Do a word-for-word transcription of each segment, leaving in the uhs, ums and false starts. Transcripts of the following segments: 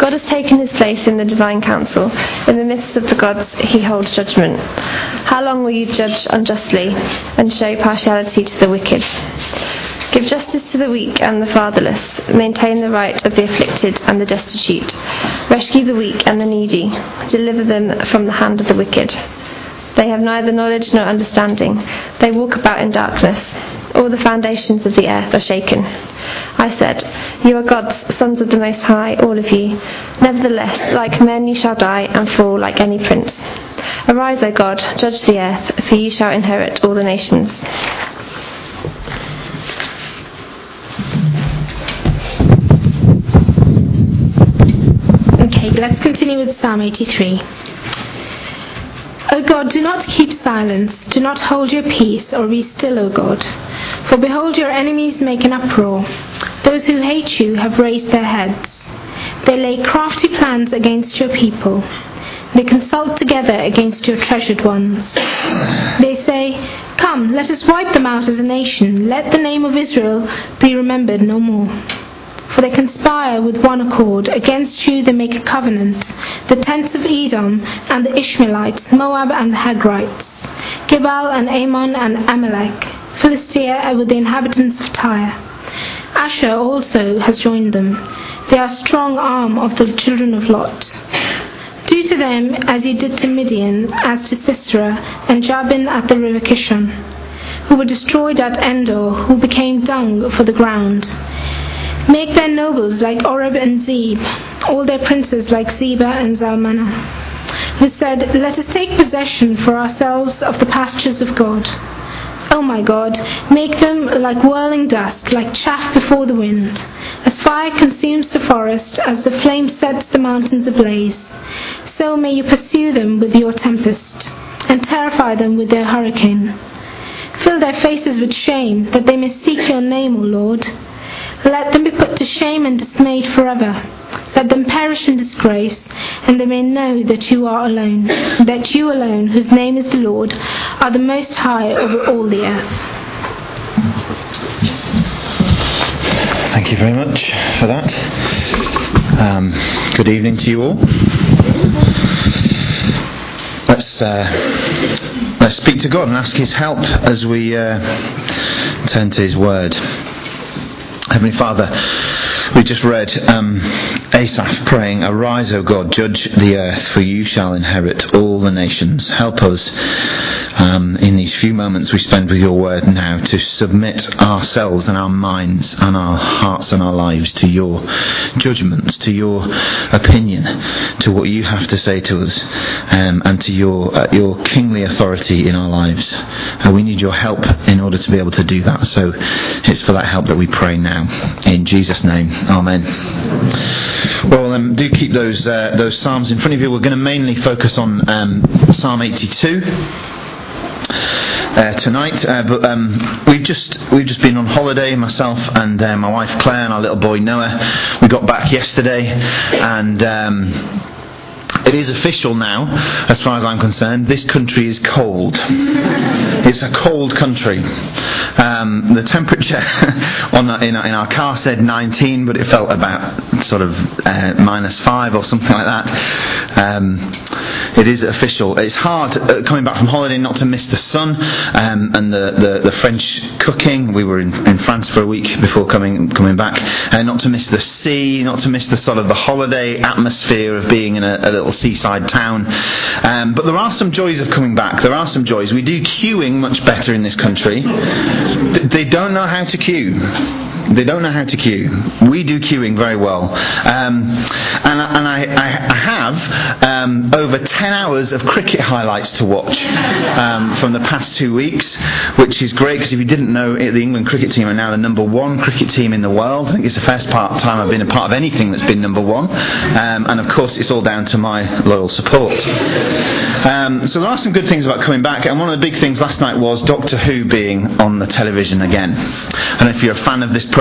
God has taken his place in the divine council. In the midst of the gods he holds judgment. How long will you judge unjustly and show partiality to the wicked? Give justice to the weak and the fatherless. Maintain the right of the afflicted and the destitute. Rescue the weak and the needy. Deliver them from the hand of the wicked. They have neither knowledge nor understanding. They walk about in darkness. All the foundations of the earth are shaken. I said, you are gods, sons of the Most High, all of you. Nevertheless, like men you shall die and fall like any prince. Arise, O God, judge the earth, for you shall inherit all the nations. Okay, let's continue with Psalm eighty-three. O God, do not keep silence, do not hold your peace, or be still, O God. For behold, your enemies make an uproar. Those who hate you have raised their heads. They lay crafty plans against your people. They consult together against your treasured ones. They say, come, let us wipe them out as a nation. Let the name of Israel be remembered no more. For they conspire with one accord. Against you they make a covenant. The tents of Edom and the Ishmaelites, Moab and the Hagrites, Gebal and Ammon and Amalek, Philistia with the inhabitants of Tyre. Asher also has joined them. They are strong arm of the children of Lot. Do to them as you did to Midian, as to Sisera and Jabin at the river Kishon, who were destroyed at Endor, who became dung for the ground. Make their nobles like Oreb and Zeb, all their princes like Zebah and Zalmunna, who said, let us take possession for ourselves of the pastures of God. O my God, make them like whirling dust, like chaff before the wind. As fire consumes the forest, as the flame sets the mountains ablaze, so may you pursue them with your tempest, and terrify them with their hurricane. Fill their faces with shame, that they may seek your name, O Lord. Let them be put to shame and dismayed forever. Let them perish in disgrace, and they may know that you are alone, that you alone, whose name is the Lord, are the Most High over all the earth. Thank you very much for that. Um, good evening to you all. Let's uh, let's speak to God and ask His help as we uh, turn to His Word. Heavenly Father, we just read um, Asaph praying, arise, O God, judge the earth, for you shall inherit all the nations. Help us um, in these few moments we spend with your word now to submit ourselves and our minds and our hearts and our lives to your judgments, to your opinion, to what you have to say to us, um, and to your uh, your kingly authority in our lives. Uh, we need your help in order to be able to do that. So it's for that help that we pray now. In Jesus' name, amen. Well, um, do keep those uh, those psalms in front of you. We're going to mainly focus on um, Psalm eighty-two uh, tonight, uh, but um, we've just we've just been on holiday, myself and uh, my wife Claire and our little boy Noah. We got back yesterday, and Um, it is official now, as far as I'm concerned. This country is cold. It's a cold country. Um, the temperature on the, in, in our car said nineteen, but it felt about sort of uh, minus five or something like that. Um, it is official. It's hard uh, coming back from holiday not to miss the sun um, and the, the, the French cooking. We were in, in France for a week before coming coming back. Uh, not to miss the sea, not to miss the sort of the holiday atmosphere of being in a, a little seaside town. Um, but there are some joys of coming back. There are some joys. We do queuing much better in this country. They don't know how to queue. They don't know how to queue. We do queuing very well. Um, and and I, I, I have um, over ten hours of cricket highlights to watch um, from the past two weeks, which is great because if you didn't know, the England cricket team are now the number one cricket team in the world. I think it's the first part time I've been a part of anything that's been number one. Um, and of course, it's all down to my loyal support. Um, so there are some good things about coming back. And one of the big things last night was Doctor Who being on the television again. And if you're a fan of this program,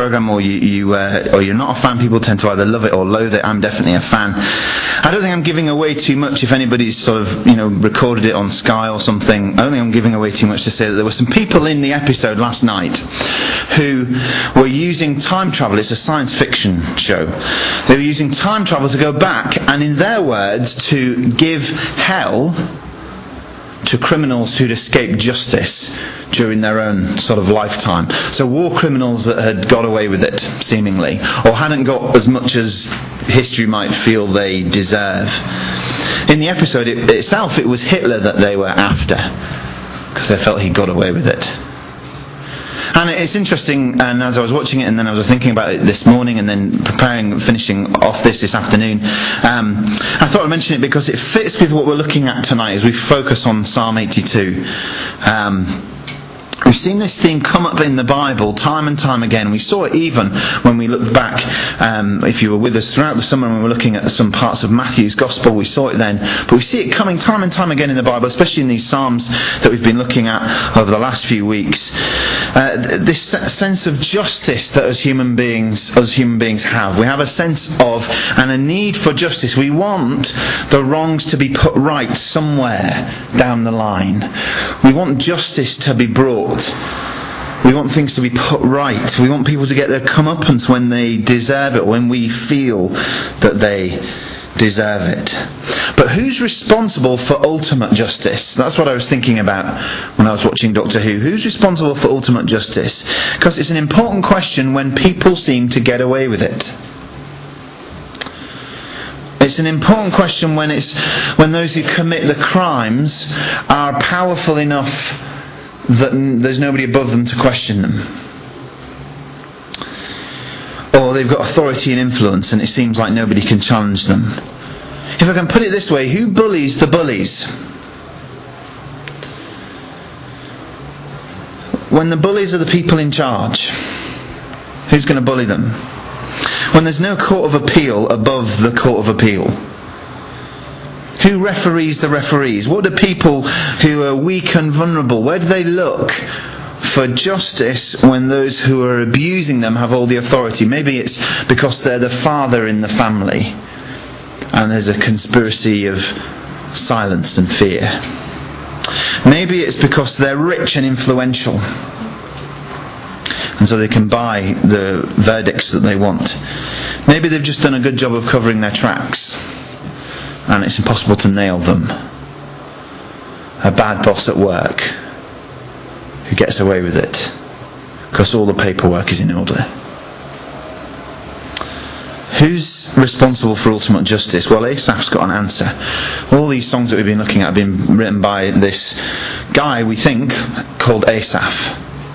programme or you, you uh, or you're not a fan, people tend to either love it or loathe it. I'm definitely a fan. I don't think I'm giving away too much if anybody's sort of, you know, recorded it on Sky or something. I don't think I'm giving away too much to say that there were some people in the episode last night who were using time travel. It's a science fiction show. They were using time travel to go back and, in their words, to give hell to criminals who'd escaped justice during their own sort of lifetime. So war criminals that had got away with it, seemingly, or hadn't got as much as history might feel they deserve. In the episode it, itself, it was Hitler that they were after, because they felt he got away with it. And it's interesting, and as I was watching it and then I was thinking about it this morning and then preparing, finishing off this this afternoon, um, I thought I'd mention it because it fits with what we're looking at tonight as we focus on Psalm eighty-two. Um, We've seen this theme come up in the Bible time and time again. We saw it even when we looked back, um, if you were with us throughout the summer when we were looking at some parts of Matthew's Gospel, we saw it then. But we see it coming time and time again in the Bible, especially in these Psalms that we've been looking at over the last few weeks. Uh, this sense of justice that as human beings, as human beings have. We have a sense of and a need for justice. We want the wrongs to be put right somewhere down the line. We want justice to be brought. We want things to be put right. We want people to get their comeuppance when they deserve it, when we feel that they deserve it. But who's responsible for ultimate justice? That's what I was thinking about when I was watching Doctor Who. Who's responsible for ultimate justice? Because it's an important question when people seem to get away with it. It's an important question when it's when those who commit the crimes are powerful enough that there's nobody above them to question them. Or they've got authority and influence and it seems like nobody can challenge them. If I can put it this way, who bullies the bullies? When the bullies are the people in charge, who's going to bully them? When there's no court of appeal above the court of appeal, who referees the referees? What do people who are weak and vulnerable, where do they look for justice when those who are abusing them have all the authority? Maybe it's because they're the father in the family and there's a conspiracy of silence and fear. Maybe it's because they're rich and influential and so they can buy the verdicts that they want. Maybe they've just done a good job of covering their tracks and it's impossible to nail them. A bad boss at work who gets away with it because all the paperwork is in order. Who's responsible for ultimate justice? Well, Asaph's got an answer. All these songs that we've been looking at have been written by this guy, we think, called Asaph.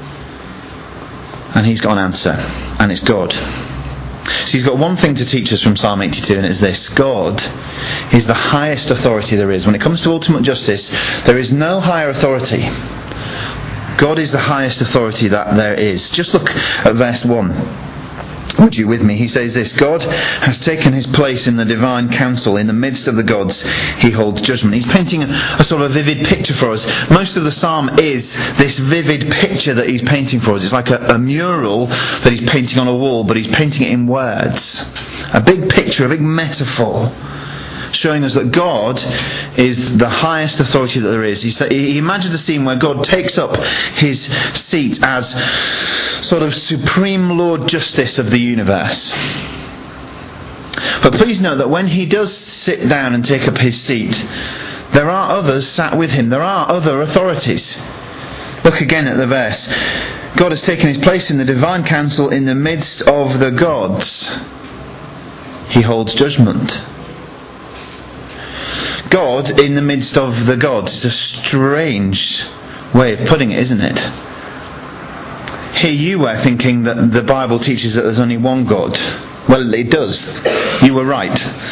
And he's got an answer, and it's God. So he's got one thing to teach us from Psalm eighty-two, and it's this: God is the highest authority there is. When it comes to ultimate justice, there is no higher authority. God is the highest authority that there is. Just look at verse one. Would you with me? He says this: God has taken his place in the divine council. In the midst of the gods, he holds judgment. He's painting a, a sort of vivid picture for us. Most of the psalm is this vivid picture that he's painting for us. It's like a, a mural that he's painting on a wall, but he's painting it in words. A big picture, a big metaphor, showing us that God is the highest authority that there is. He, say, he imagines a scene where God takes up his seat as sort of supreme Lord Justice of the universe. But please note that when he does sit down and take up his seat, there are others sat with him. There are other authorities. Look again at the verse. God has taken his place in the divine council in the midst of the gods. He holds judgment. God in the midst of the gods. It's a strange way of putting it, isn't it? Here you were thinking that the Bible teaches that there's only one God. Well, it does. You were right.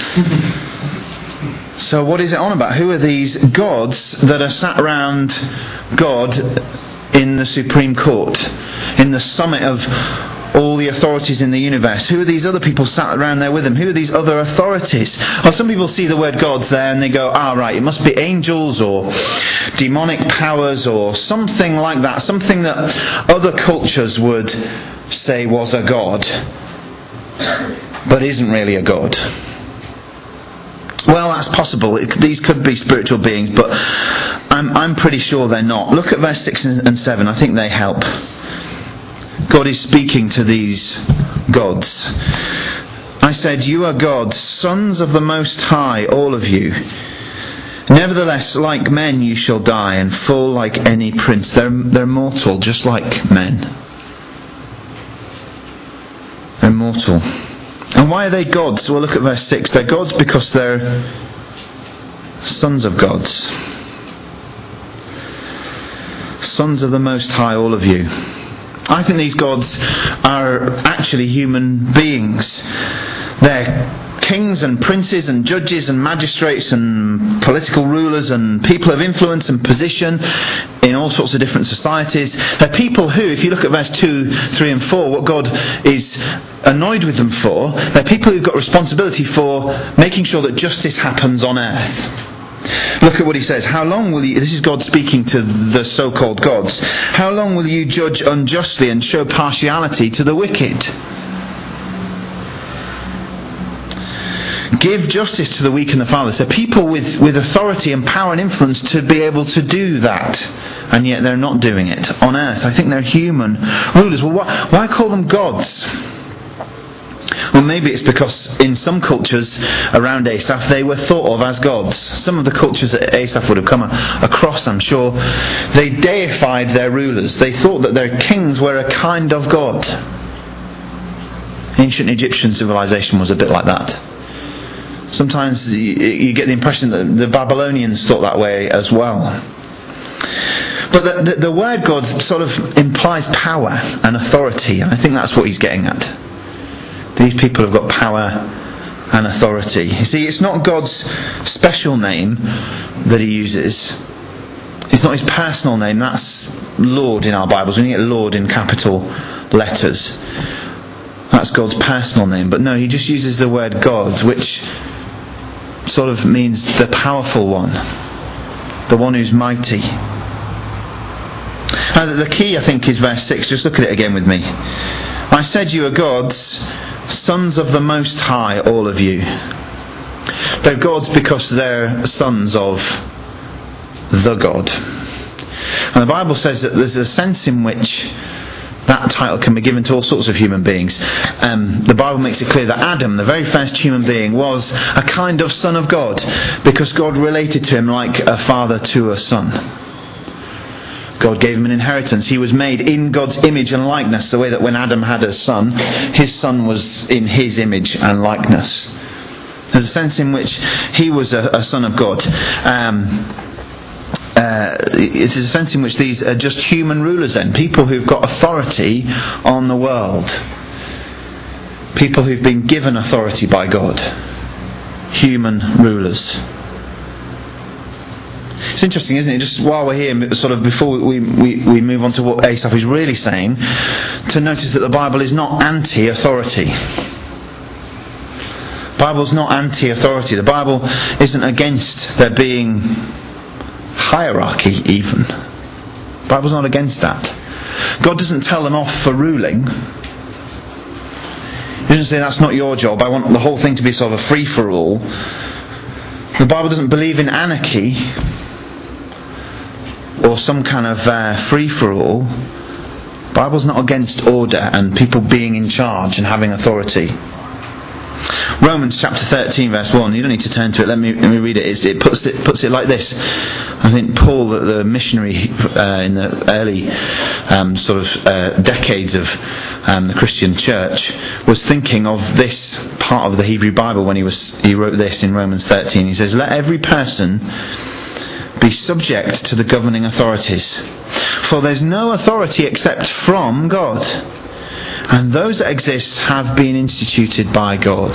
So what is it on about? Who are these gods that are sat around God in the Supreme Court, in the summit of all the authorities in the universe? Who are these other people sat around there with him? Who are these other authorities? Well, some people see the word gods there and they go, ah, right, it must be angels or demonic powers or something like that. Something that other cultures would say was a god, but isn't really a god? Well, that's possible. It, these could be spiritual beings, but I'm, I'm pretty sure they're not. Look at verse six and seven. I think they help. God is speaking to these gods. I said, "You are gods, sons of the Most High, all of you. Nevertheless, like men you shall die, and fall like any prince." They're, they're mortal, just like men. They're mortal. And why are they gods? Well, look at verse six. They're gods because they're sons of gods. Sons of the Most High, all of you. I think these gods are actually human beings. They're kings and princes and judges and magistrates and political rulers and people of influence and position in all sorts of different societies. They're people who, if you look at verse two, three and four, what God is annoyed with them for, they're people who've got responsibility for making sure that justice happens on earth. Look at what he says. How long will you, this is God speaking to the so-called gods, how long will you judge unjustly and show partiality to the wicked? Give justice to the weak and the fatherless. They're people with, with authority and power and influence to be able to do that, and yet they're not doing it on earth. I think they're human rulers. Well, why, why call them gods? Well, maybe it's because in some cultures around Asaph they were thought of as gods. Some of the cultures that Asaph would have come across, I'm sure, they deified their rulers. They thought that their kings were a kind of god. Ancient Egyptian civilization was a bit like that. Sometimes you get the impression that the Babylonians thought that way as well. But the, the, the word God sort of implies power and authority, and I think that's what he's getting at. These people have got power and authority. You see, it's not God's special name that he uses. It's not his personal name. That's Lord in our Bibles. We get Lord in capital letters. That's God's personal name. But no, he just uses the word God, which sort of means the powerful one, the one who's mighty. Now, the key, I think, is verse six. Just look at it again with me. I said you are gods, sons of the Most High, all of you. They're gods because they're sons of the God. And the Bible says that there's a sense in which that title can be given to all sorts of human beings. Um, the Bible makes it clear that Adam, the very first human being, was a kind of son of God because God related to him like a father to a son. God gave him an inheritance. He was made in God's image and likeness, the way that when Adam had a son, his son was in his image and likeness. There's a sense in which he was a, a son of God. Um, uh, it is a sense in which these are just human rulers then, people who've got authority on the world. People who've been given authority by God. Human rulers. It's interesting, isn't it? Just while we're here, sort of before we, we, we move on to what Asaph is really saying, to notice that the Bible is not anti-authority. The Bible's not anti-authority. The Bible isn't against there being hierarchy even. The Bible's not against that. God doesn't tell them off for ruling. He doesn't say that's not your job. I want the whole thing to be sort of a free-for-all. The Bible doesn't believe in anarchy or some kind of uh, free-for-all. The Bible's not against order and people being in charge and having authority. Romans chapter thirteen verse one, you don't need to turn to it, let me, let me read it. It's, it puts it puts it like this. I think Paul, the, the missionary uh, in the early um, sort of uh, decades of um, the Christian church, was thinking of this part of the Hebrew Bible when he was he wrote this in Romans thirteen. He says, "Let every person be subject to the governing authorities, for there's no authority except from God, and those that exist have been instituted by God."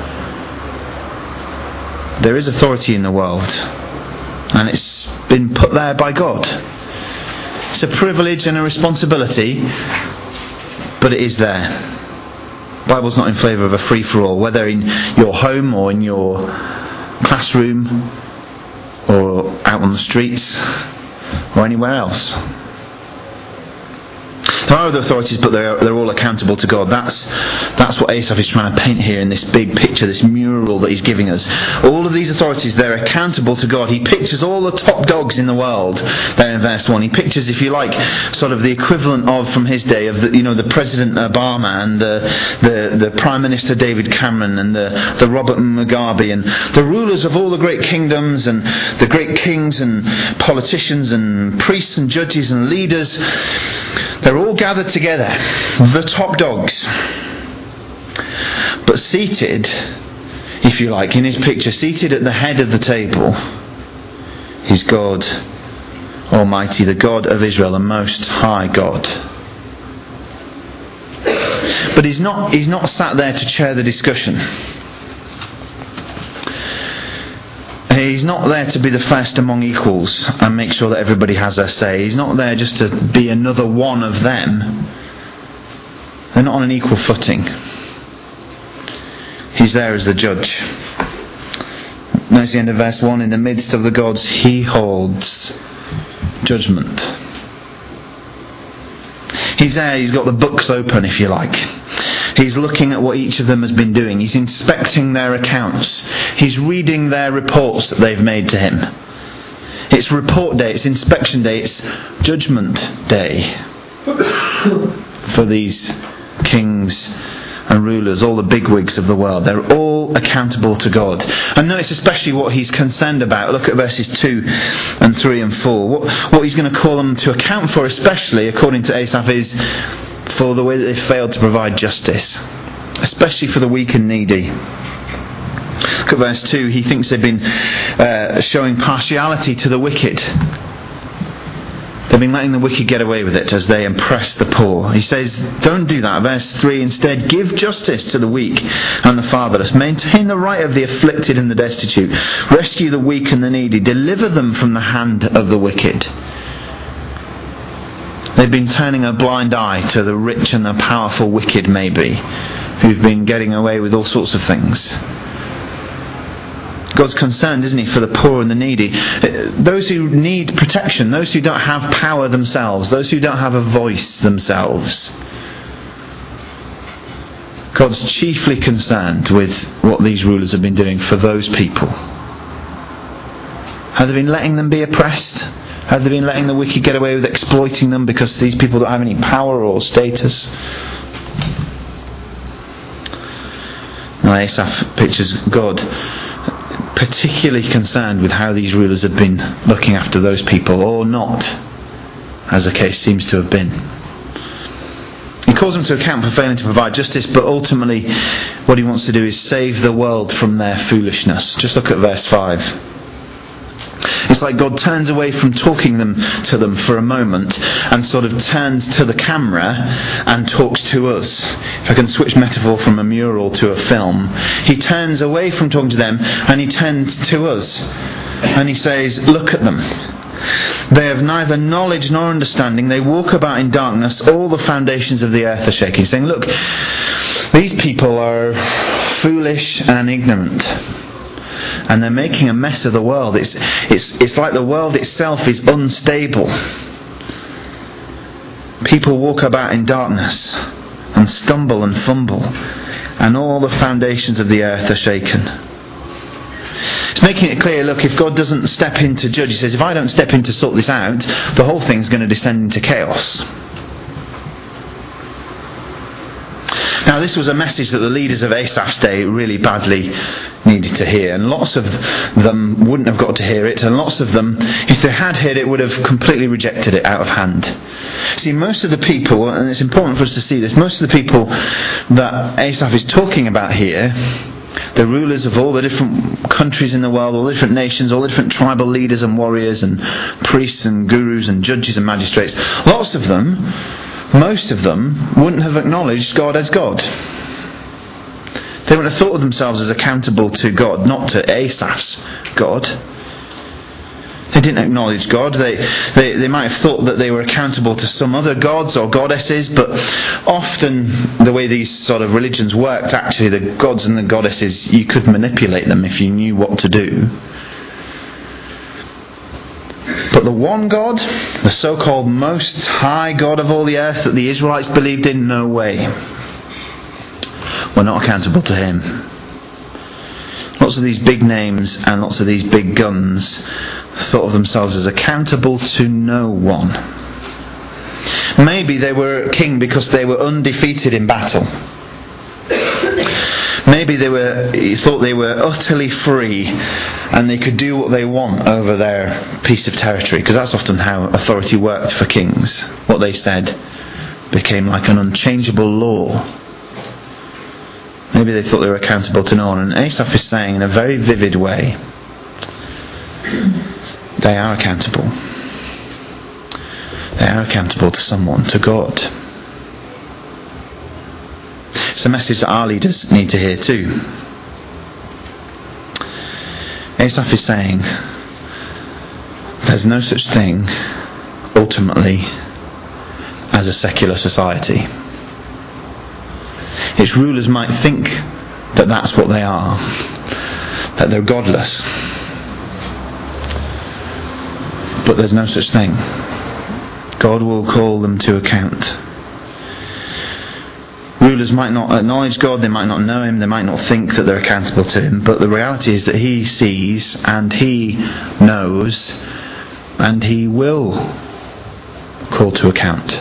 There is authority in the world, and it's been put there by God. It's a privilege and a responsibility, but it is there. The Bible's not in favour of a free-for-all, whether in your home or in your classroom or out on the streets or anywhere else. There are other authorities, but they're, they're all accountable to God. That's, that's what Asaph is trying to paint here in this big picture, this mural that he's giving us. All of these authorities, they're accountable to God. He pictures all the top dogs in the world there in verse one. He pictures, if you like, sort of the equivalent of, from his day, of the, you know, the President Obama and the, the, the Prime Minister David Cameron and the, the Robert Mugabe and the rulers of all the great kingdoms and the great kings and politicians and priests and judges and leaders. They're all gathered together, the top dogs. But seated, if you like, in his picture, seated at the head of the table is God Almighty, the God of Israel, the Most High God. But he's not, he's not sat there to chair the discussion. He's not there to be the first among equals and make sure that everybody has their say. He's not there just to be another one of them. They're not on an equal footing. He's there as the judge. Notice the end of verse one. In the midst of the gods, he holds judgment. He's there, he's got the books open, if you like. He's looking at what each of them has been doing. He's inspecting their accounts. He's reading their reports that they've made to him. It's report day, it's inspection day, it's judgment day for these kings and rulers, all the bigwigs of the world. They're all accountable to God. And notice especially what he's concerned about. Look at verses two and three and four. What, what he's going to call them to account for, especially according to Asaph, is for the way that they've failed to provide justice, especially for the weak and needy. Look at verse two. He thinks they've been uh, showing partiality to the wicked. They've been letting the wicked get away with it as they oppress the poor. He says, don't do that. Verse three, instead, give justice to the weak and the fatherless. Maintain the right of the afflicted and the destitute. Rescue the weak and the needy. Deliver them from the hand of the wicked. They've been turning a blind eye to the rich and the powerful wicked, maybe, who've been getting away with all sorts of things. God's concerned, isn't he, for the poor and the needy. Those who need protection, those who don't have power themselves, those who don't have a voice themselves. God's chiefly concerned with what these rulers have been doing for those people. Have they been letting them be oppressed? Have they been letting the wicked get away with exploiting them because these people don't have any power or status? Now Asaph pictures God particularly concerned with how these rulers have been looking after those people, or not, as the case seems to have been. He calls them to account for failing to provide justice, but ultimately what he wants to do is save the world from their foolishness. Just look at verse five. It's like God turns away from talking them to them for a moment and sort of turns to the camera and talks to us. If I can switch metaphor from a mural to a film, he turns away from talking to them and he turns to us and he says, look at them. They have neither knowledge nor understanding. They walk about in darkness. All the foundations of the earth are shaking. Saying, look, these people are foolish and ignorant. And they're making a mess of the world. It's, it's, it's like the world itself is unstable. People walk about in darkness and stumble and fumble. And all the foundations of the earth are shaken. It's making it clear, look, if God doesn't step in to judge, he says, if I don't step in to sort this out, the whole thing's going to descend into chaos. Now, this was a message that the leaders of Asaph's day really badly needed to hear, and lots of them wouldn't have got to hear it, and lots of them, if they had heard it, would have completely rejected it out of hand. See, most of the people, and it's important for us to see this, most of the people that Asaph is talking about here, the rulers of all the different countries in the world, all the different nations, all the different tribal leaders and warriors and priests and gurus and judges and magistrates, lots of them, most of them, wouldn't have acknowledged God as God. They wouldn't have thought of themselves as accountable to God, not to Asaph's God. They didn't acknowledge God. They, they, they might have thought that they were accountable to some other gods or goddesses, but often the way these sort of religions worked, actually the gods and the goddesses, you could manipulate them if you knew what to do. But the one God, the so-called most high God of all the earth that the Israelites believed in, no way. We're not accountable to him. Lots of these big names and lots of these big guns thought of themselves as accountable to no one. Maybe they were king because they were undefeated in battle. Maybe they were thought they were utterly free and they could do what they want over their piece of territory, because that's often how authority worked for kings. What they said became like an unchangeable law. Maybe they thought they were accountable to no one. And Asaph is saying in a very vivid way, they are accountable. They are accountable to someone, to God. It's a message that our leaders need to hear too. Asaph is saying there's no such thing ultimately as a secular society. Its rulers might think that that's what they are, that they're godless. But there's no such thing. God will call them to account. Rulers might not acknowledge God, they might not know him, they might not think that they're accountable to him, but the reality is that he sees and he knows and he will call to account.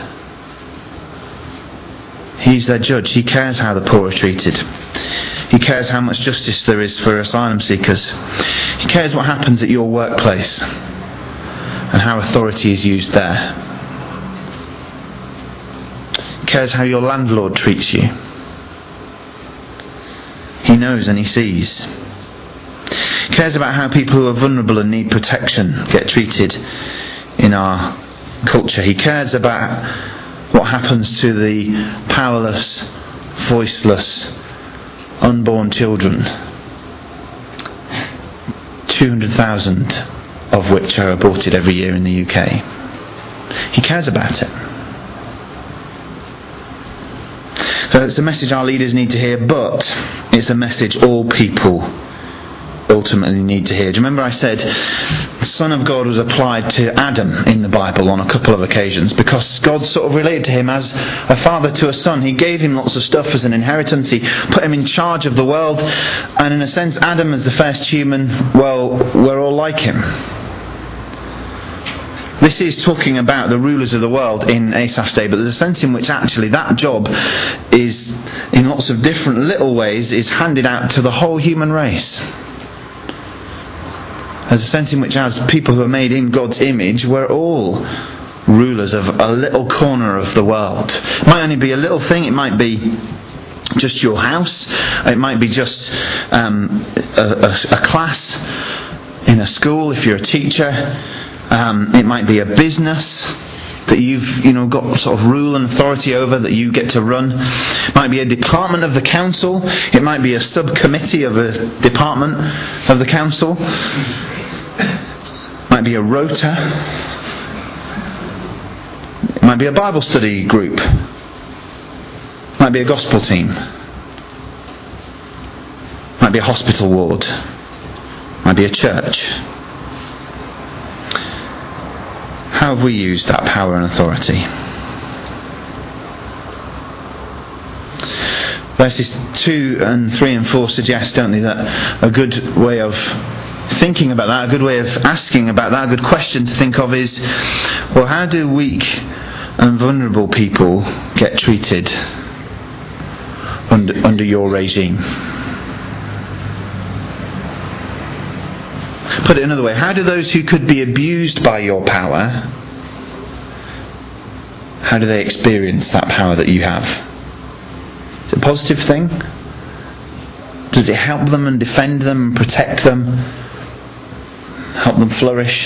He's their judge. He cares how the poor are treated. He cares how much justice there is for asylum seekers. He cares what happens at your workplace and how authority is used there. He cares how your landlord treats you. He knows and he sees. He cares about how people who are vulnerable and need protection get treated in our culture. He cares about what happens to the powerless, voiceless, unborn children, two hundred thousand of which are aborted every year in the U K. He cares about it. So it's a message our leaders need to hear, but it's a message all people ultimately need to hear. Do you remember I said the Son of God was applied to Adam in the Bible on a couple of occasions because God sort of related to him as a father to a son. He gave him lots of stuff as an inheritance. He put him in charge of the world, and in a sense Adam as the first human, well, we're all like him. This is talking about the rulers of the world in Asaph's day, but there's a sense in which actually that job is, in lots of different little ways, is handed out to the whole human race. There's a sense in which as people who are made in God's image, we're all rulers of a little corner of the world. It might only be a little thing, it might be just your house, it might be just um, a, a, a class in a school if you're a teacher, um, it might be a business that you've you know got sort of rule and authority over that you get to run. It might be a department of the council, it might be a subcommittee of a department of the council. Might be a rota. It might be a Bible study group. Might be a gospel team. Might be a hospital ward. Might be a church. How have we used that power and authority? Verses two and three and four suggest, don't they, that a good way of thinking about that, a good way of asking about that, a good question to think of is, well, how do weak and vulnerable people get treated under, under your regime? Put it another way, how do those who could be abused by your power, how do they experience that power that you have? Is it a positive thing? Does it help them and defend them and protect them? Help them flourish?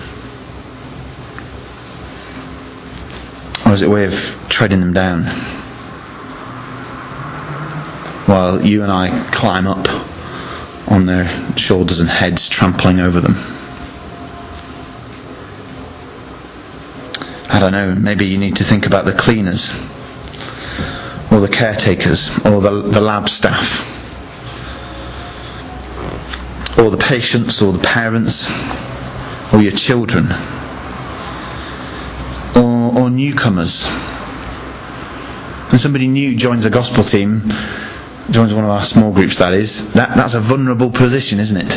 Or is it a way of treading them down while you and I climb up on their shoulders and heads, trampling over them? I don't know, maybe you need to think about the cleaners or the caretakers or the, the lab staff or the patients or the parents or your children, or, or newcomers. When somebody new joins a gospel team, joins one of our small groups, that is, that, that's a vulnerable position, isn't it?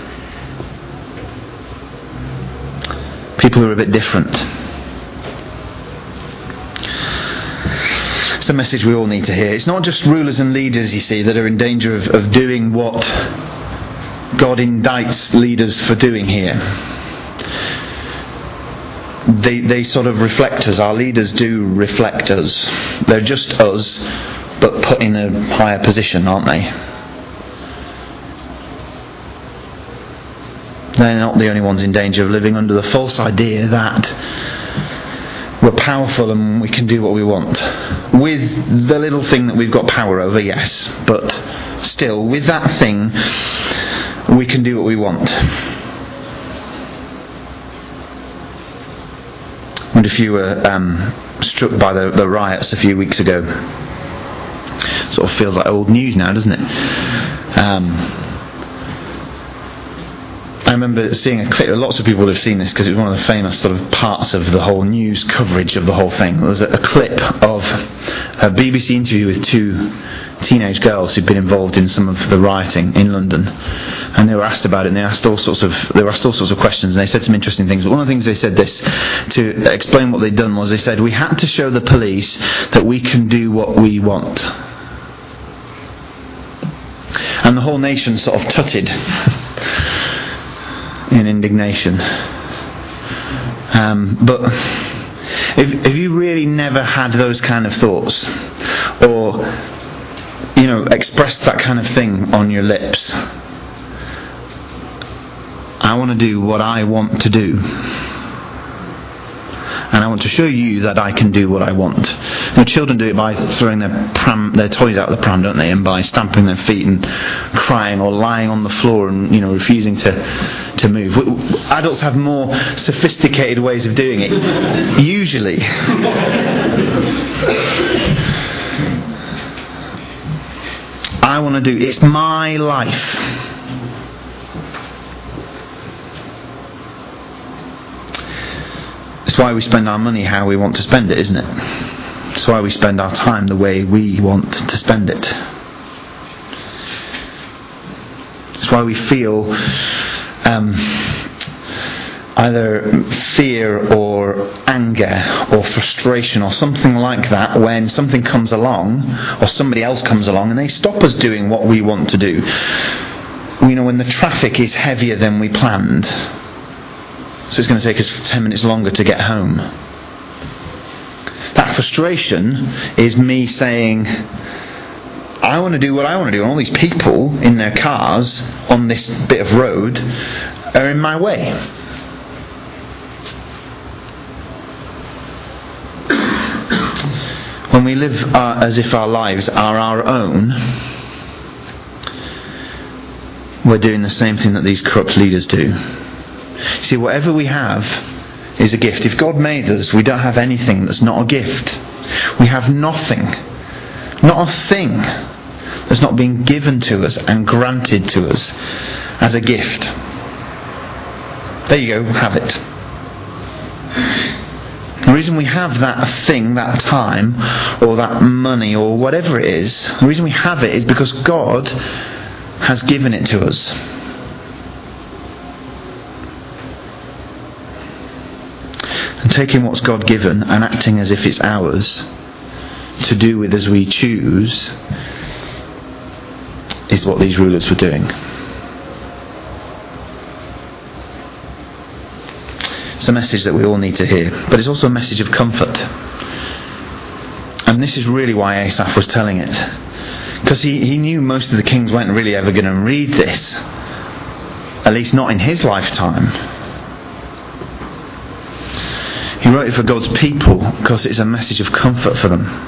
People who are a bit different. It's a message we all need to hear. It's not just rulers and leaders, you see, that are in danger of, of doing what God indicts leaders for doing here. They, they sort of reflect us. Our leaders do reflect us. They're just us, but put in a higher position, aren't they? They're not the only ones in danger of living under the false idea that we're powerful and we can do what we want. With the little thing that we've got power over, yes, but still, with that thing, we can do what we want. I wonder if you were um, struck by the, the riots a few weeks ago. Sort of feels like old news now, doesn't it? Um, I remember seeing a clip. Lots of people have seen this because it was one of the famous sort of parts of the whole news coverage of the whole thing. There was a, a clip of a B B C interview with two teenage girls who'd been involved in some of the rioting in London, and they were asked about it. And they asked all sorts of they were asked all sorts of questions, and they said some interesting things. But one of the things they said this to explain what they'd done was they said we had to show the police that we can do what we want. And the whole nation sort of tutted in indignation. Um, but if, if you really never had those kind of thoughts, or you know, expressed that kind of thing on your lips, I want to do what I want to do. And I want to show you that I can do what I want. You know, children do it by throwing their pram, their toys out of the pram, don't they? And by stamping their feet and crying, or lying on the floor and, you know, refusing to to move. Adults have more sophisticated ways of doing it, usually. I want to do. It's my life. It's why we spend our money how we want to spend it, isn't it? It's why we spend our time the way we want to spend it. It's why we feel um, either fear or anger or frustration or something like that when something comes along or somebody else comes along and they stop us doing what we want to do. You know, when the traffic is heavier than we planned, so it's going to take us ten minutes longer to get home. That frustration is me saying, I want to do what I want to do, and all these people in their cars on this bit of road are in my way. When we live uh, as if our lives are our own, we're doing the same thing that these corrupt leaders do. See, whatever we have is a gift. If God made us, we don't have anything that's not a gift. We have nothing, not a thing that's not been given to us and granted to us as a gift. There you go, have it. The reason we have that thing, that time, or that money, or whatever it is, the reason we have it is because God has given it to us. And taking what's God given and acting as if it's ours to do with as we choose is what these rulers were doing. It's a message that we all need to hear, but it's also a message of comfort. And this is really why Asaph was telling it, because he, he knew most of the kings weren't really ever going to read this, at least not in his lifetime. He wrote it for God's people because it's a message of comfort for them.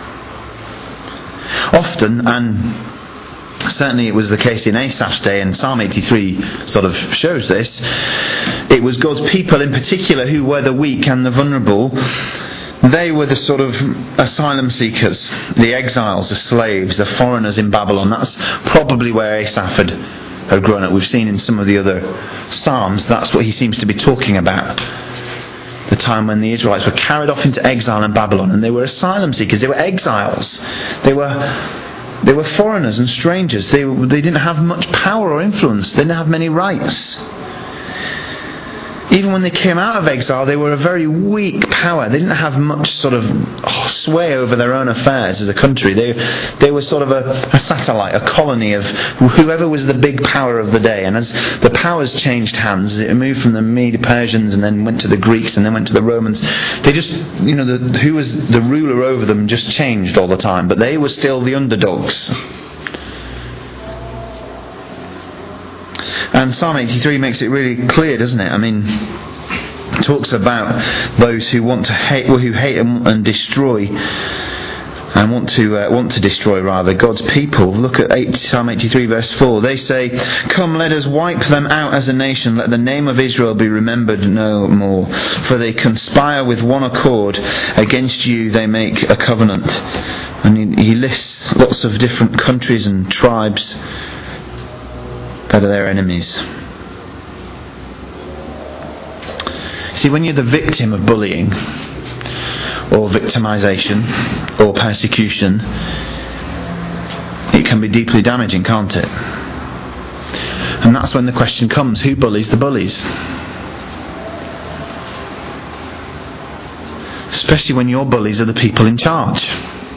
Often, and certainly it was the case in Asaph's day, and Psalm eighty-three sort of shows this, it was God's people in particular who were the weak and the vulnerable. They were the sort of asylum seekers, the exiles, the slaves, the foreigners in Babylon. That's probably where Asaph had had grown up. We've seen in some of the other Psalms, that's what he seems to be talking about. The time when the Israelites were carried off into exile in Babylon, and they were asylum seekers, they were exiles. They were they were foreigners and strangers. They, they didn't have much power or influence. They didn't have many rights. Even when they came out of exile, they were a very weak power. They didn't have much sort of oh, sway over their own affairs as a country. They they were sort of a, a satellite, a colony of whoever was the big power of the day. And as the powers changed hands, it moved from the Medo-Persians and then went to the Greeks and then went to the Romans. They just, you know, the, who was the ruler over them just changed all the time. But they were still the underdogs. And Psalm eighty-three makes it really clear, doesn't it? I mean, it talks about those who want to hate, well, who hate and, and destroy, and want to uh, want to destroy rather God's people. Look at eight, Psalm eighty-three, verse four. They say, "Come, let us wipe them out as a nation. Let the name of Israel be remembered no more. For they conspire with one accord against you. They make a covenant." And he, he lists lots of different countries and tribes that are their enemies. See, when you're the victim of bullying or victimization or persecution, it can be deeply damaging, can't it? And that's when the question comes, who bullies the bullies? Especially when your bullies are the people in charge.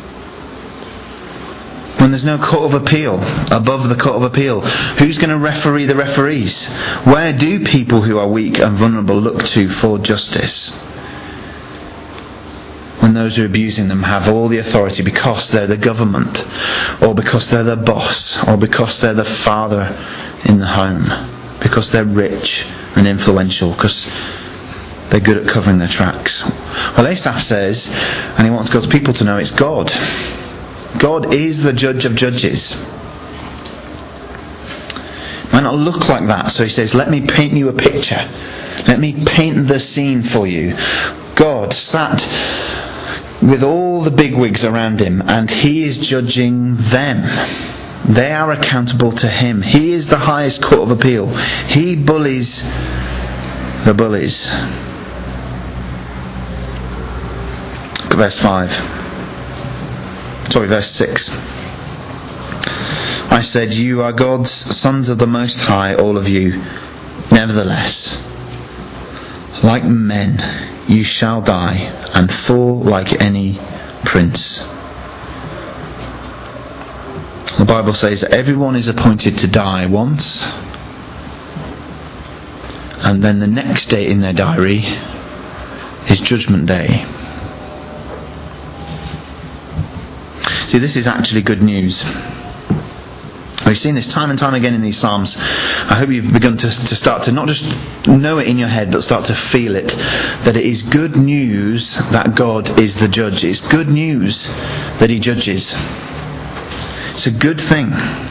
When there's no court of appeal above the court of appeal, who's going to referee the referees? Where do people who are weak and vulnerable look to for justice? When those who are abusing them have all the authority because they're the government, or because they're the boss, or because they're the father in the home, because they're rich and influential, because they're good at covering their tracks. Well, Asaph says, and he wants God's people to know, it's God. God is the judge of judges. It might not look like that, so he says, let me paint you a picture. Let me paint the scene for you. God sat with all the bigwigs around him, and he is judging them. They are accountable to him. He is the highest court of appeal. He bullies the bullies. Look at verse five. Sorry, verse six. I said, you are God's sons of the Most High, all of you. Nevertheless, like men, you shall die and fall like any prince. The Bible says that everyone is appointed to die once, and then the next day in their diary is Judgment Day. See, this is actually good news. We've seen this time and time again in these Psalms. I hope you've begun to, to start to not just know it in your head, but start to feel it. That it is good news that God is the judge. It's good news that he judges. It's a good thing.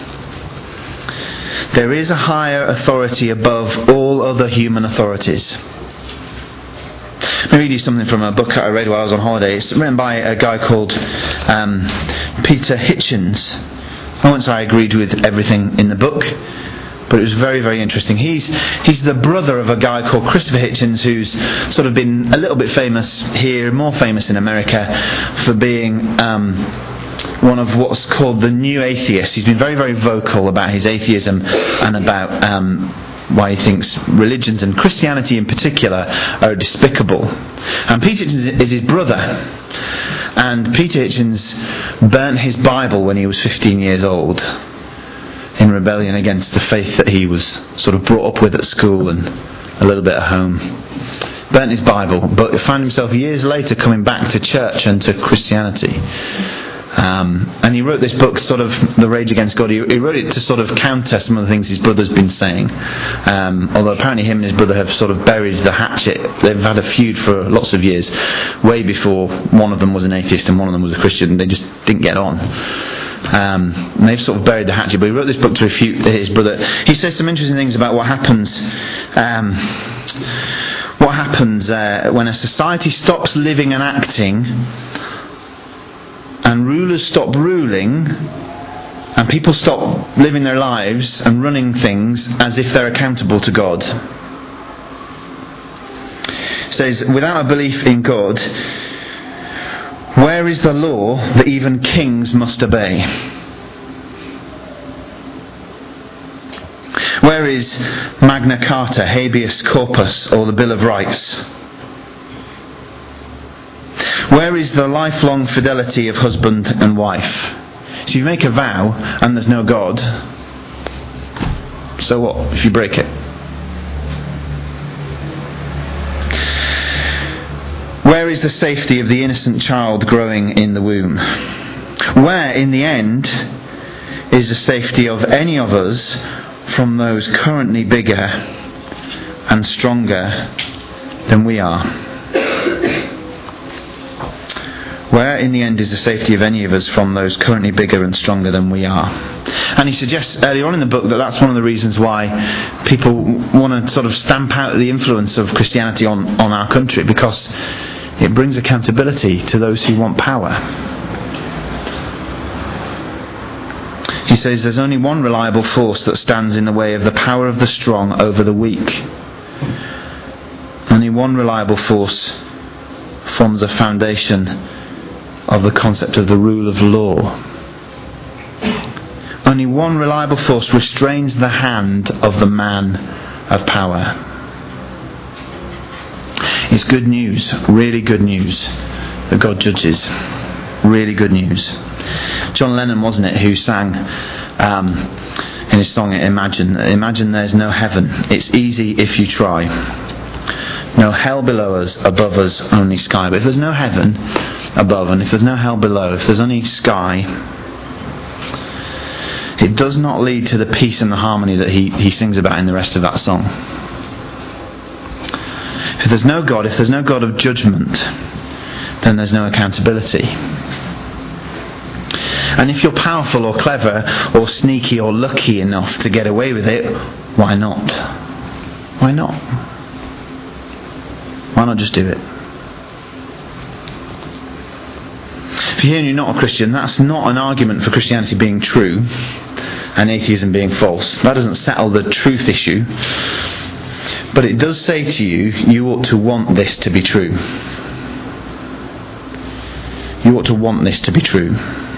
There is a higher authority above all other human authorities. Let me read you something from a book that I read while I was on holiday. It's written by a guy called um, Peter Hitchens. I won't say I agreed with everything in the book, but it was very, very interesting. He's he's the brother of a guy called Christopher Hitchens, who's sort of been a little bit famous here, more famous in America, for being um, one of what's called the New Atheists. He's been very, very vocal about his atheism and about Um, why he thinks religions and Christianity in particular are despicable. And Peter Hitchens is his brother. And Peter Hitchens burnt his Bible when he was fifteen years old in rebellion against the faith that he was sort of brought up with at school and a little bit at home. Burnt his Bible, but found himself years later coming back to church and to Christianity. Um, and he wrote this book, sort of The Rage Against God. He, he wrote it to sort of counter some of the things his brother's been saying. Um, although apparently him and his brother have sort of buried the hatchet. They've had a feud for lots of years, way before one of them was an atheist and one of them was a Christian. They just didn't get on. Um, and they've sort of buried the hatchet. But he wrote this book to refute his brother. He says some interesting things about what happens. Um, what happens uh, when a society stops living and acting, and rulers stop ruling, And people stop living their lives and running things as if they're accountable to God. It says, without a belief in God, where is the law that even kings must obey? Where is Magna Carta, Habeas Corpus, or the Bill of Rights? Where is the lifelong fidelity of husband and wife? So you make a vow and there's no God. So what if you break it? Where is the safety of the innocent child growing in the womb? Where, in the end, is the safety of any of us from those currently bigger and stronger than we are? Where in the end is the safety of any of us from those currently bigger and stronger than we are? And he suggests earlier on in the book that that's one of the reasons why people want to sort of stamp out the influence of Christianity on, on our country, because it brings accountability to those who want power. He says there's only one reliable force that stands in the way of the power of the strong over the weak. Only one reliable force forms the foundation of the concept of the rule of law. Only one reliable force restrains the hand of the man of power. It's good news, really good news, that God judges. Really good news. John Lennon, wasn't it, who sang um, in his song Imagine, Imagine there's no heaven. It's easy if you try. No hell below us, above us, only sky. But if there's no heaven above, and if there's no hell below, if there's only sky, it does not lead to the peace and the harmony that he, he sings about in the rest of that song. If there's no God, if there's no God of judgment, then there's no accountability. And if you're powerful or clever or sneaky or lucky enough to get away with it, why not? Why not? Why not just do it? If you're here and you're not a Christian, that's not an argument for Christianity being true and atheism being false. That doesn't settle the truth issue. But it does say to you, you ought to want this to be true. You ought to want this to be true.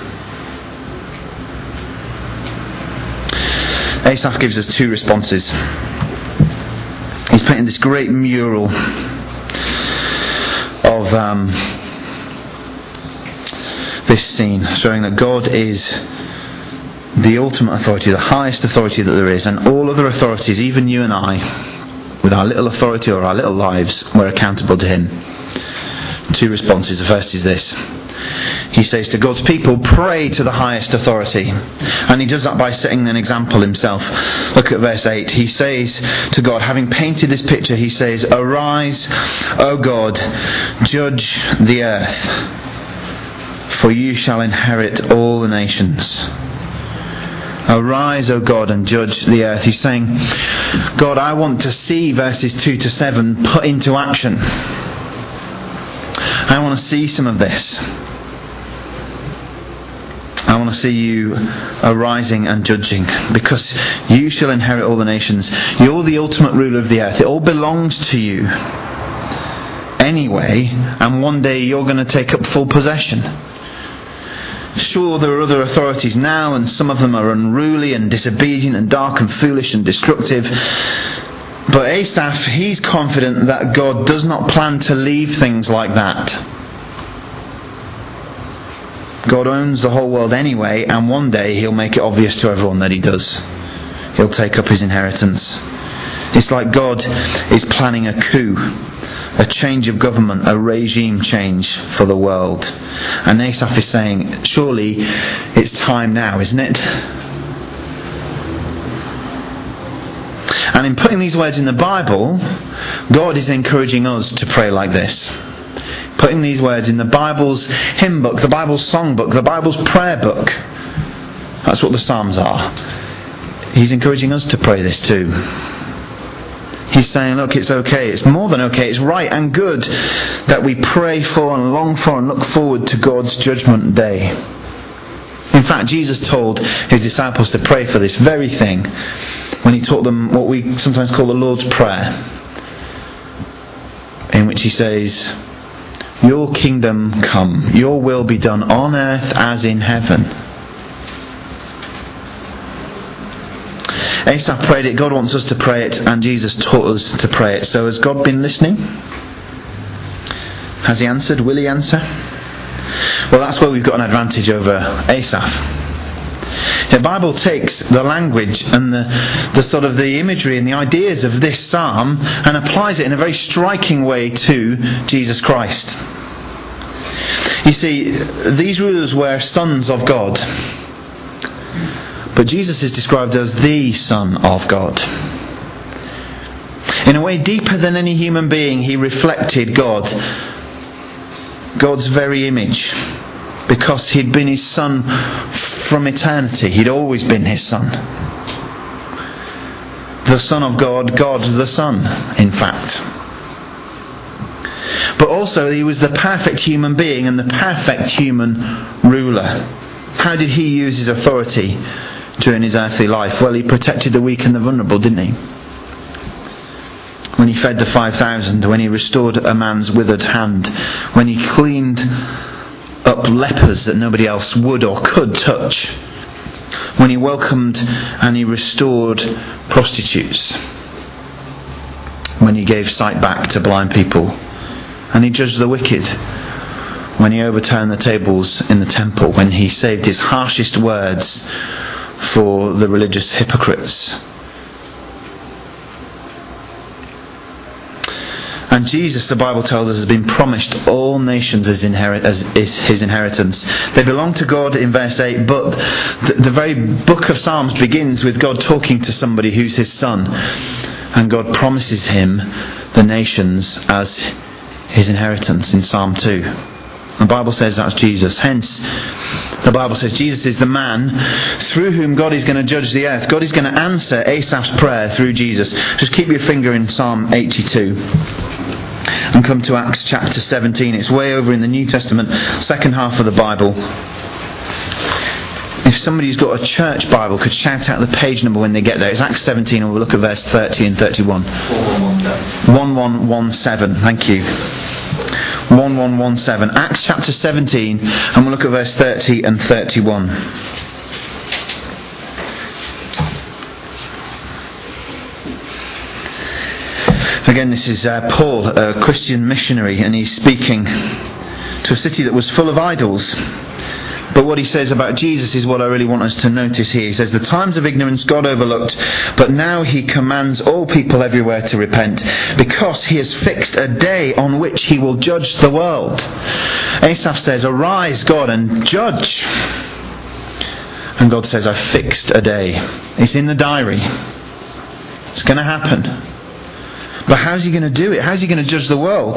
Asaph gives us two responses. He's painting this great mural of um, this scene, showing that God is the ultimate authority, the highest authority that there is, and all other authorities, even you and I, with our little authority or our little lives, we're accountable to Him. Two responses. The first is this. He says to God's people, pray to the highest authority. And he does that by setting an example himself. Look at verse eight. He says to God, having painted this picture, he says, arise, O God, judge the earth, for you shall inherit all the nations. Arise, O God, and judge the earth. He's saying, God, I want to see verses two to seven put into action. I want to see some of this. I want to see you arising and judging, because you shall inherit all the nations. You're the ultimate ruler of the earth. It all belongs to you anyway, and one day you're going to take up full possession. Sure, there are other authorities now, and some of them are unruly and disobedient and dark and foolish and destructive. But Asaph, he's confident that God does not plan to leave things like that. God owns the whole world anyway, and one day He'll make it obvious to everyone that He does. He'll take up His inheritance. It's like God is planning a coup, a change of government, a regime change for the world. And Asaph is saying, surely it's time now, isn't it? And in putting these words in the Bible, God is encouraging us to pray like this. Putting these words in the Bible's hymn book, the Bible's song book, the Bible's prayer book. That's what the Psalms are. He's encouraging us to pray this too. He's saying, look, it's okay. It's more than okay. It's right and good that we pray for and long for and look forward to God's judgment day. In fact, Jesus told his disciples to pray for this very thing when he taught them what we sometimes call the Lord's Prayer, in which he says, "Your kingdom come, your will be done on earth as in heaven." Asaph prayed it, God wants us to pray it, and Jesus taught us to pray it. So has God been listening? Has he answered? Will he answer? Well, that's where we've got an advantage over Asaph. The Bible takes the language and the, the sort of the imagery and the ideas of this psalm and applies it in a very striking way to Jesus Christ. You see, these rulers were sons of God, but Jesus is described as the Son of God. In a way deeper than any human being, he reflected God, God's very image, because he'd been his son from eternity. He'd always been his son. The Son of God, God the Son, in fact. But also he was the perfect human being and the perfect human ruler. How did he use his authority during his earthly life? Well, he protected the weak and the vulnerable, didn't he? When he fed the five thousand, when he restored a man's withered hand, when he cleaned up lepers that nobody else would or could touch, when he welcomed and he restored prostitutes, when he gave sight back to blind people, and he judged the wicked, when he overturned the tables in the temple, when he saved his harshest words for the religious hypocrites. And Jesus, the Bible tells us, has been promised all nations as, inherit, as is his inheritance. They belong to God in verse eight, but the, the very book of Psalms begins with God talking to somebody who's his son. And God promises him the nations as his inheritance in Psalm two. The Bible says that's Jesus. Hence, the Bible says Jesus is the man through whom God is going to judge the earth. God is going to answer Asaph's prayer through Jesus. Just keep your finger in Psalm eighty-two and come to Acts chapter seventeen. It's way over in the New Testament, second half of the Bible. If somebody who's got a church Bible could shout out the page number when they get there. It's Acts seventeen, and we'll look at verse thirty and thirty-one. one one one seven. Thank you. one one one seven. Acts chapter seventeen, and we'll look at verse thirty and thirty-one. Again, this is uh, Paul, a Christian missionary, and he's speaking to a city that was full of idols. But what he says about Jesus is what I really want us to notice here. He says, "The times of ignorance God overlooked, but now he commands all people everywhere to repent, because he has fixed a day on which he will judge the world." Asaph says, "Arise, God, and judge." And God says, "I've fixed a day." It's in the diary. It's going to happen. But how's he going to do it? How's he going to judge the world?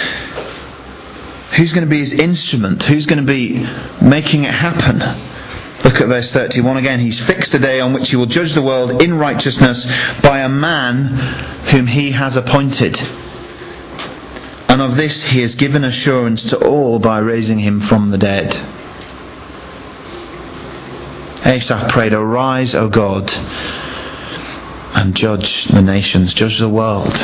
Who's going to be his instrument? Who's going to be making it happen? Look at verse thirty-one again. He's fixed a day on which he will judge the world in righteousness by a man whom he has appointed. And of this he has given assurance to all by raising him from the dead. Asaph prayed, "Arise, O God, and judge the nations, judge the world."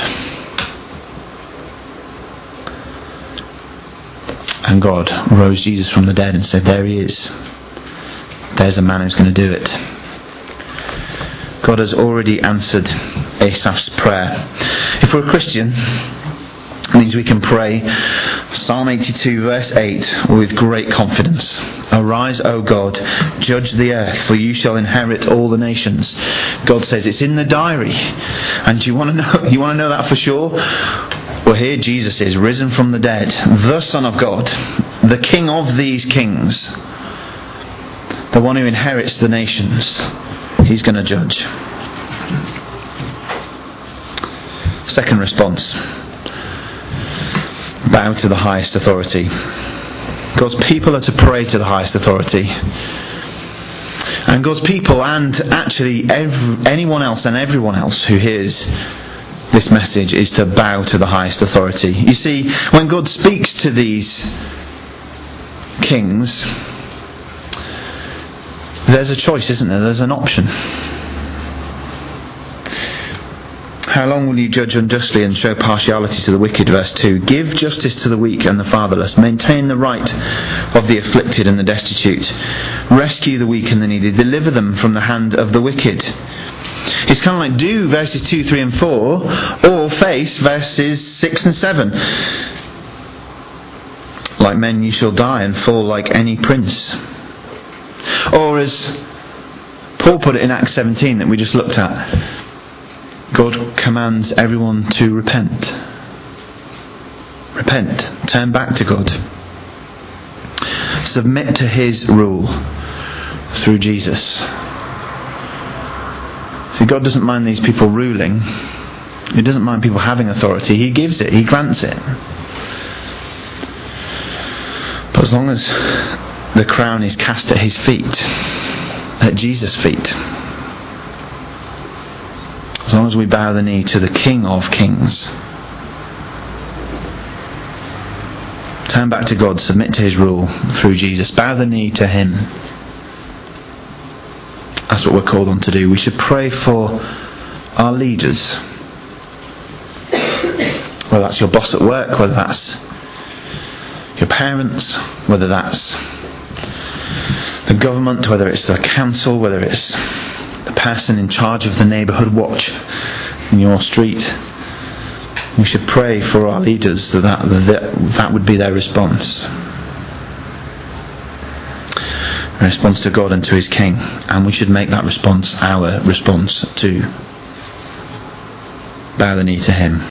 And God rose Jesus from the dead and said, "There he is. There's a man who's going to do it." God has already answered Asaph's prayer. If we're a Christian, it means we can pray Psalm eighty-two verse eight with great confidence. "Arise, O God, judge the earth, for you shall inherit all the nations." God says it's in the diary. And you want to know you want to know that for sure? Well, here Jesus is, risen from the dead, the Son of God, the King of these kings, the one who inherits the nations. He's going to judge. Second response: bow to the highest authority. God's people are to pray to the highest authority. And God's people, and actually every, anyone else and everyone else who hears this message, is to bow to the highest authority. You see, when God speaks to these kings, There's a choice, isn't there? There's an option. How long will you judge unjustly and show partiality to the wicked? Verse two. Give justice to the weak and the fatherless. Maintain the right of the afflicted and the destitute. Rescue the weak and the needy. Deliver them from the hand of the wicked. It's kind of like do verses two, three and four, or face verses six and seven. Like men you shall die and fall like any prince. Or as Paul put it in Acts seventeen that we just looked at, God commands everyone to repent. Repent. Turn back to God. Submit to his rule through Jesus. See, God doesn't mind these people ruling. He doesn't mind people having authority. He gives it. He grants it. But as long as the crown is cast at his feet, at Jesus' feet, as long as we bow the knee to the King of Kings, turn back to God, submit to his rule through Jesus, bow the knee to him. That's what we're called on to do. We should pray for our leaders. Whether that's your boss at work, whether that's your parents, whether that's the government, whether it's the council, whether it's the person in charge of the neighbourhood watch in your street. We should pray for our leaders that that, that that would be their response. A response to God and to his King. And we should make that response our response to bow the knee to him.